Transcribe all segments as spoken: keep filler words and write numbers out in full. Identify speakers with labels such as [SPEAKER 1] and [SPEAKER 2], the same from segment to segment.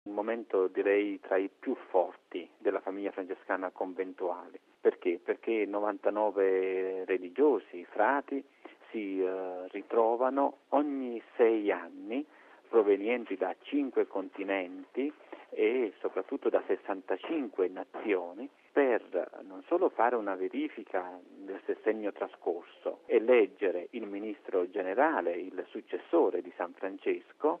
[SPEAKER 1] Un momento direi tra i più forti della famiglia francescana conventuale. Perché? Perché novantanove religiosi, frati, si eh, ritrovano ogni sei anni, provenienti da cinque continenti e soprattutto da sessantacinque nazioni, per non solo fare una verifica del sessennio trascorso, eleggere il ministro generale, il successore di San Francesco,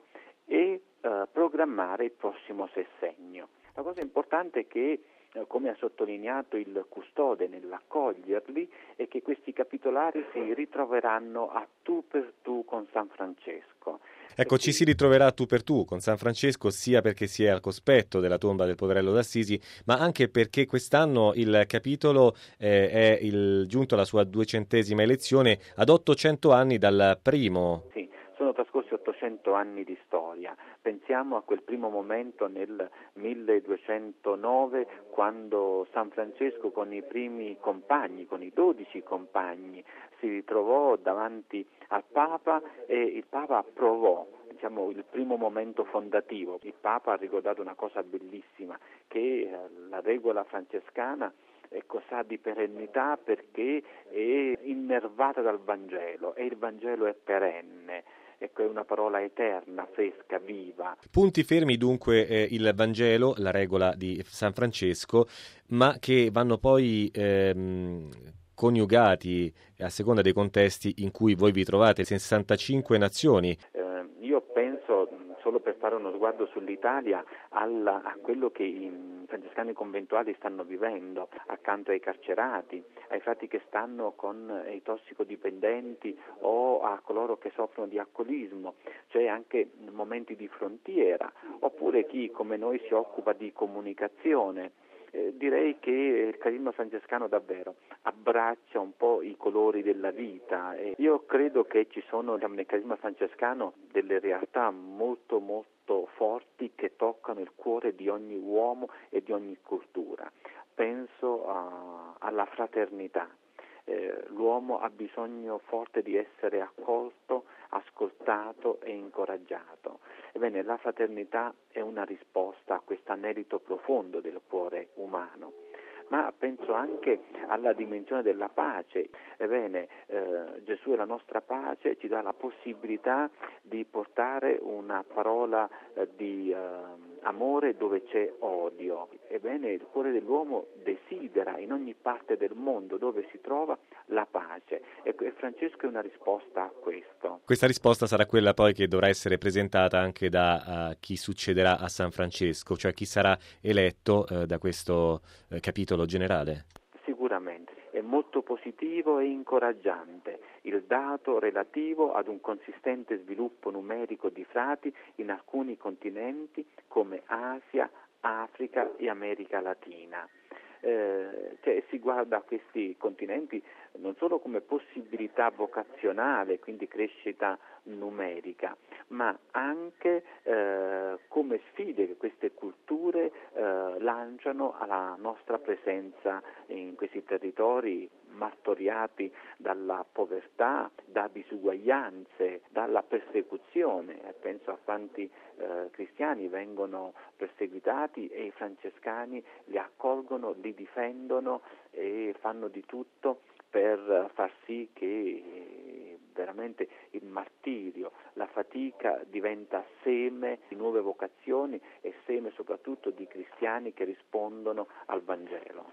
[SPEAKER 1] e eh, programmare il prossimo sessennio. La cosa importante è che, eh, come ha sottolineato il custode nell'accoglierli, è che questi capitolari si ritroveranno a tu per tu con San Francesco.
[SPEAKER 2] Ecco, ci si ritroverà tu per tu con San Francesco, sia perché si è al cospetto della tomba del poverello d'Assisi, ma anche perché quest'anno il capitolo eh, è il, giunto alla sua duecentesima elezione ad ottocento anni dal primo.
[SPEAKER 1] Sì. Sono trascorsi ottocento anni di storia. Pensiamo a quel primo momento nel milleduecentonove, quando San Francesco con i primi compagni, con i dodici compagni, si ritrovò davanti al Papa e il Papa approvò, diciamo, il primo momento fondativo. Il Papa ha ricordato una cosa bellissima, che eh, la regola francescana ecco, sa di perennità perché è innervata dal Vangelo e il Vangelo è perenne. Ecco, è una parola eterna, fresca, viva.
[SPEAKER 2] Punti fermi dunque eh, il Vangelo, la regola di San Francesco, ma che vanno poi ehm, coniugati a seconda dei contesti in cui voi vi trovate, sessantacinque nazioni.
[SPEAKER 1] Eh, io penso, solo per fare uno sguardo sull'Italia, alla, a quello che i francescani conventuali stanno vivendo accanto ai carcerati, ai frati che stanno con i tossicodipendenti o a coloro che soffrono di alcolismo, cioè anche momenti di frontiera, oppure chi come noi si occupa di comunicazione. Eh, direi che il carisma francescano davvero abbraccia un po' i colori della vita e io credo che ci sono nel carisma francescano delle realtà molto molto forti che toccano il cuore di ogni uomo e di ogni cultura. Penso a, alla fraternità. Eh, l'uomo ha bisogno forte di essere accolto, ascoltato e incoraggiato. Ebbene, la fraternità è una risposta a questo anelito profondo del cuore umano. Ma penso anche alla dimensione della pace. Ebbene, eh, Gesù è la nostra pace, ci dà la possibilità di portare una parola eh, di eh, amore dove c'è odio. Ebbene, il cuore dell'uomo desidera in ogni parte del mondo dove si trova la pace. E Francesco è una risposta a questo.
[SPEAKER 2] Questa risposta sarà quella poi che dovrà essere presentata anche da uh, chi succederà a San Francesco, cioè chi sarà eletto uh, da questo uh, capitolo generale.
[SPEAKER 1] Sicuramente, è molto positivo e incoraggiante il dato relativo ad un consistente sviluppo numerico di frati in alcuni continenti come Asia, Africa e America Latina. Eh, cioè, si guarda a questi continenti non solo come possibilità vocazionale, quindi crescita numerica, ma anche eh, come sfide che queste culture eh, lanciano alla nostra presenza in questi territori martoriati dalla povertà, da disuguaglianze, dalla persecuzione. Penso a quanti eh, cristiani vengono perseguitati e i francescani li accolgono, li difendono e fanno di tutto per far sì che veramente il martirio, la fatica diventa seme di nuove vocazioni e seme soprattutto di cristiani che rispondono al Vangelo.